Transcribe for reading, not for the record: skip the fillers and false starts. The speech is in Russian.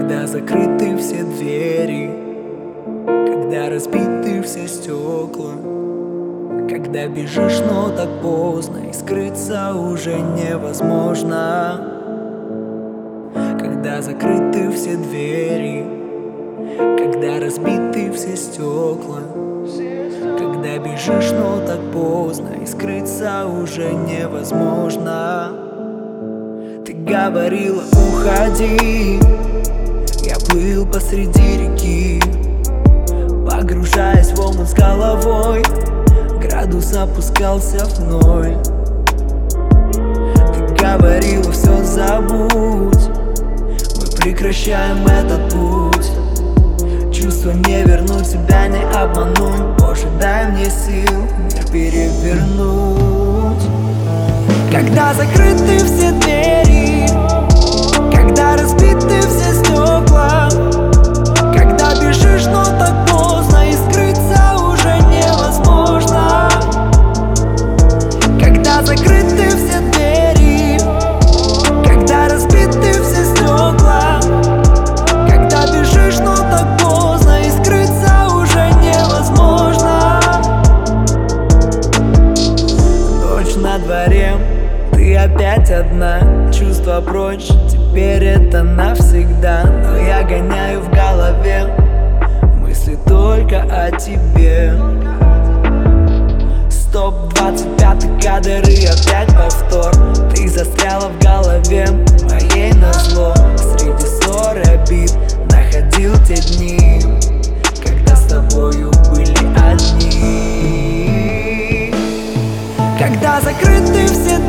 Когда закрыты все двери, когда разбиты все стекла, когда бежишь, но так поздно, и скрыться уже невозможно. Когда закрыты все двери, когда разбиты все стекла, когда бежишь, но так поздно, и скрыться уже невозможно. Ты говорила, уходи, я плыл посреди реки, погружаясь в омут с головой, градус опускался в ноль. Ты говорила, все забудь, мы прекращаем этот путь. Чувства не вернуть, себя не обмануть. Боже, дай мне сил мир перевернуть. Когда закрыты все двери, когда разбиты все стекла, когда бежишь, но так поздно, и скрыться уже невозможно. Когда закрыты все двери, когда разбиты все стекла, когда бежишь, но так поздно, и скрыться уже невозможно. Ночь на дворе, ты опять одна, чувства прочь, теперь это навсегда. Но я гоняю в голове мысли только о тебе. Стоп, 25-й кадр и опять повтор. Ты застряла в голове моей назло. Среди ссор и обид находил те дни, когда с тобою были одни. Когда закрыты все